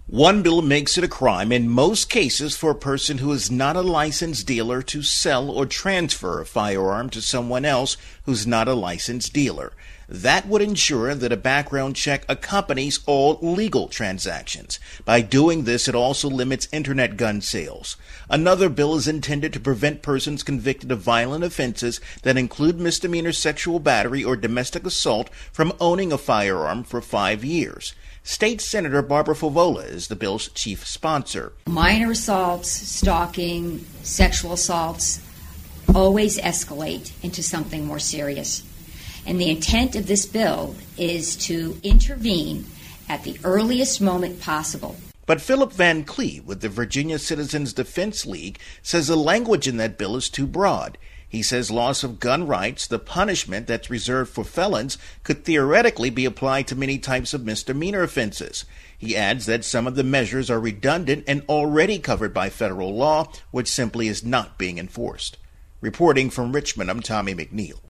One bill makes it a crime in most cases for a person who is not a licensed dealer to sell or transfer a firearm to someone else who's not a licensed dealer. That would ensure that a background check accompanies all legal transactions. By doing this, it also limits internet gun sales. Another bill is intended to prevent persons convicted of violent offenses that include misdemeanor sexual battery or domestic assault from owning a firearm for 5 years. State Senator Barbara Favola is the bill's chief sponsor. Minor assaults, stalking, sexual assaults always escalate into something more serious. And the intent of this bill is to intervene at the earliest moment possible. But Philip Van Cleve with the Virginia Citizens Defense League says the language in that bill is too broad. He says loss of gun rights, the punishment that's reserved for felons, could theoretically be applied to many types of misdemeanor offenses. He adds that some of the measures are redundant and already covered by federal law, which simply is not being enforced. Reporting from Richmond, I'm Tommy McNeil.